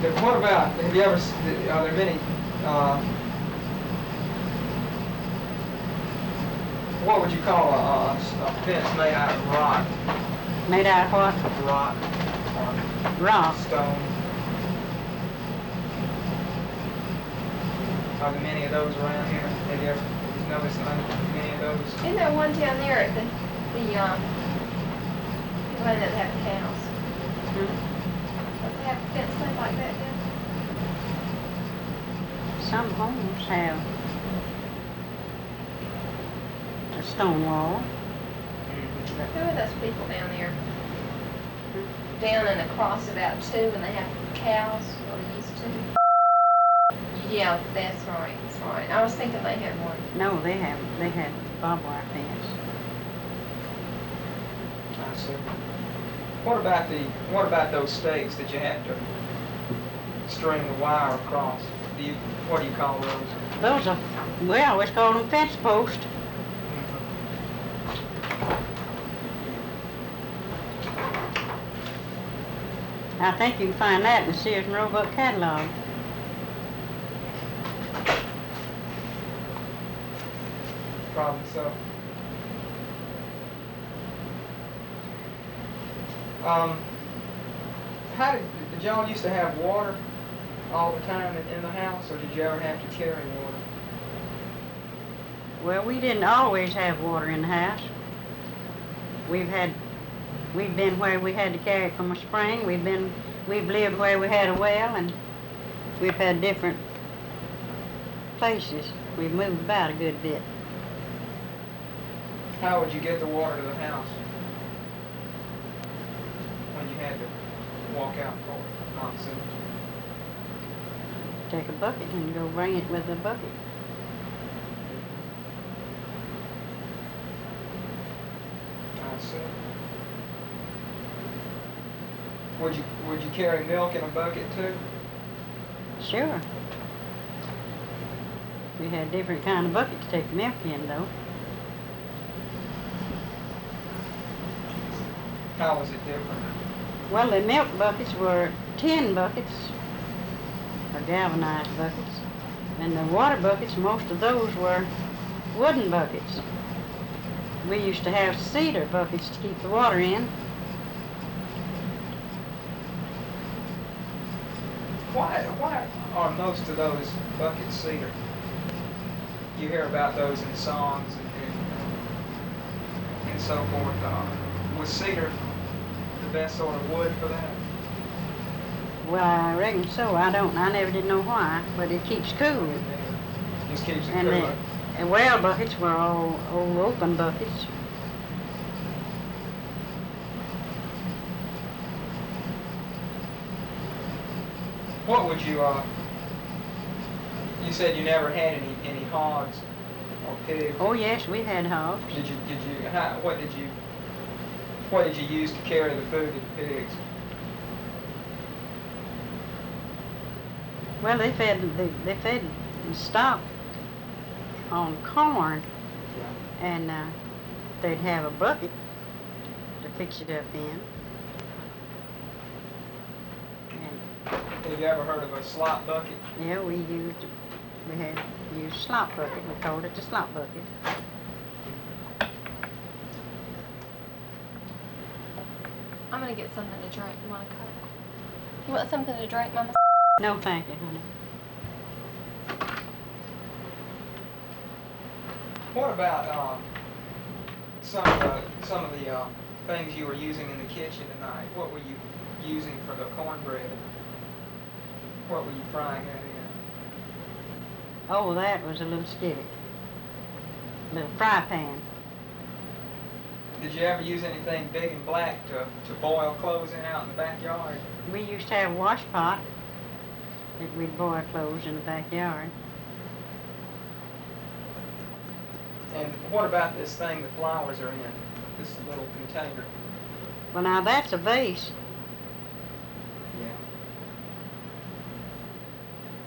What about, have you ever, are there many, what would you call a fence made out of rock? Made out of what? Rock. Rock. Stone. Are there many of those around here? Have you ever noticed many of those? Isn't there one down there at the one that have cows? Hmm? Don't they have a fence made like that down? Some homes have a stone wall. Who are those people down there? Down and across about two, and they have cows, or they used to. Yeah, that's right, that's right. I was thinking they had one. No, they haven't. They had barbed wire fence. I see. What about those stakes that you have to string the wire across? What do you call those? Those are, we always call them fence posts. I think you can find that in the Sears and Roebuck catalog. Probably so. How did y'all used to have water all the time in the house, or did you ever have to carry water? Well, we didn't always have water in the house. We've been where we had to carry it from a spring. We've lived where we had a well, and we've had different places. We've moved about a good bit. How would you get the water to the house when you had to walk out for it, monsoon? Take a bucket and go bring it with a bucket. I see. Would you carry milk in a bucket too? Sure. We had different kind of buckets to take the milk in, though. How was it different? Well, the milk buckets were tin buckets, or galvanized buckets, and the water buckets, most of those were wooden buckets. We used to have cedar buckets to keep the water in. Why are most of those buckets cedar? You hear about those in songs and so forth. Was cedar the best sort of wood for that? Well, I reckon so. I never did know why, but it keeps cool. Just keeps it And cool. the well buckets were all old open buckets. What would you said you never had any hogs or pigs. Oh yes, we had hogs. What did you use to carry the food to the pigs? Well, they fed the stock on corn, and they'd have a bucket to fix it up in. Have you ever heard of a slop bucket? Yeah, we had used slop bucket. We called it the slop bucket. I'm gonna get something to drink. You want a Coke? You want something to drink, Mama? No, thank you, honey. What about some of the things you were using in the kitchen tonight? What were you using for the cornbread? What were you frying that in? Oh, that was a little skillet, little fry pan. Did you ever use anything big and black to boil clothes in out in the backyard? We used to have a wash pot that we'd boil clothes in the backyard. And what about this thing the flowers are in? This little container? Well, now that's a vase.